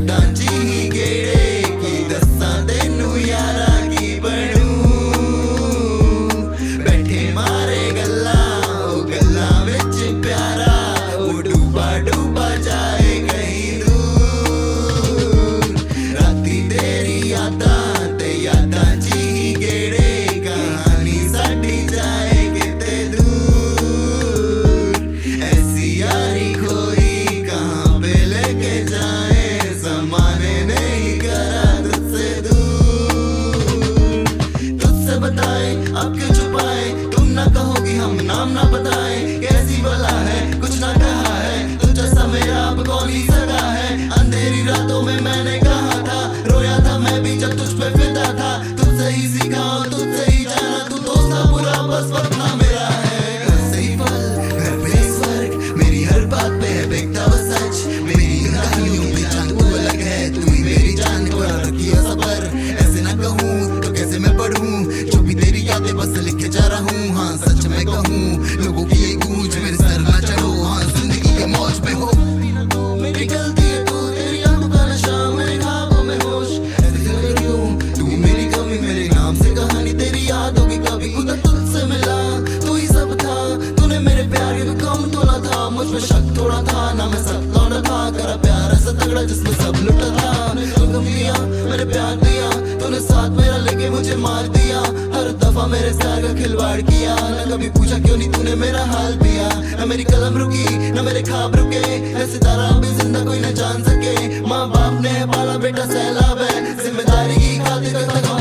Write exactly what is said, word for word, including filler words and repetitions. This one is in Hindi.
यादां च ही गेड़े की दस्सां तेनू यारा की बनूं। बैठे मारे गल्लां ओ गल्लां विच प्यारा ओ डूबा डूबा जाए कहीं दूर। राती तेरी यादां ते यादां च ही गेड़े कहानी साडी जाए किते दूर। ऐसी यारी खोई कहाँ पे लेके जाए ज़माने नहीं करा तुझसे दूर। तुझसे बताए अब क्यों छुपाए तुम ना कहोगी हम नाम ना बताए। कैसी बला है कुछ ना कहा है तुझ जैसा मेरा अब कौन ही सगा है। अंधेरी रातों में मैंने कहा था रोया था मैं भी जब तुझ पे फिदा था। तुझसे ही सीखा और तुझसे ही जाना तू दोस्त था बुरा बस वक्त ना मेरा है। घर से ही फल घर पे ही स्वर्ग मेरी हर बात पे है बिकता वो सच। मेरी कहानियों में जान तू अलग है तू ही मेरी जान पूरा रखिए सबर। ऐसे ना कहूँ तो कैसे मैं पढ़ूं जो भी तेरी यादें बस लिखे जा रहा हूँ। हाँ सच मैं कहूँ लोगों की ये गूंज मेरे सर ना चढ़ो। हाँ जिंदगी के मौज में हो मेरी गलती है तू तेरी आंखों का नशा मेरे ख्वाबों में होश। ऐसे क्यों तू मेरी कमी मेरे नाम से कहानी तेरी याद होगी कभी खुदा तुझसे मिला तू ही सब था। तूने मेरे प्यार के कम तोला था मुझ में शक थोड़ा था ना मैं सब लौटा था। करा प्यार ऐसा तगड़ा जिसमें सब लुटा था। तूने गम लिया मेरे प्यार दिया तूने साथ मेरा लेके मुझे मार दिया। हर दफा मेरे प्यार का खिलवाड़ किया ना कभी पूछा क्यों नहीं तूने मेरा हाल पिया। ना मेरी कलम रुकी ना मेरे ख्वाब रुके ऐसे तारा भी जिंदा कोई न जान सके। माँ बाप ने पाला बेटा सैलाब है जिम्मेदारी की खातिर तक